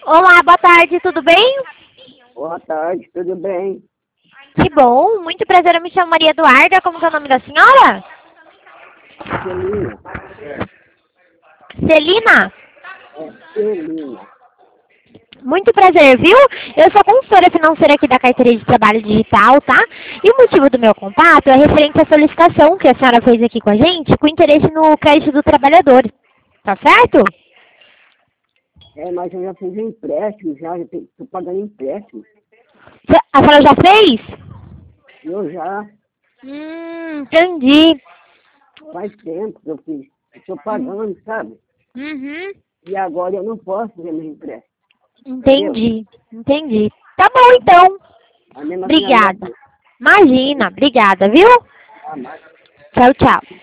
Olá, boa tarde, tudo bem? Boa tarde, tudo bem? Que bom, muito prazer, eu me chamo Maria Eduarda, como que é o nome da senhora? Celina. Celina? Celina. Muito prazer, viu? Eu sou consultora financeira aqui da Carteira de Trabalho Digital, tá? E o motivo do meu contato é referente à solicitação que a senhora fez aqui com a gente, com interesse no crédito do trabalhador, tá certo? Mas eu já fiz um empréstimo, já estou pagando empréstimo. A senhora já fez? Eu já Entendi. faz tempo que eu fiz. Estou pagando, sabe? Uhum. E agora eu não posso fazer meu empréstimo. Entendi. Tá bom, então. A mesma Obrigada. finalidade. Imagina, obrigada, viu? Ah, mas Tchau, tchau.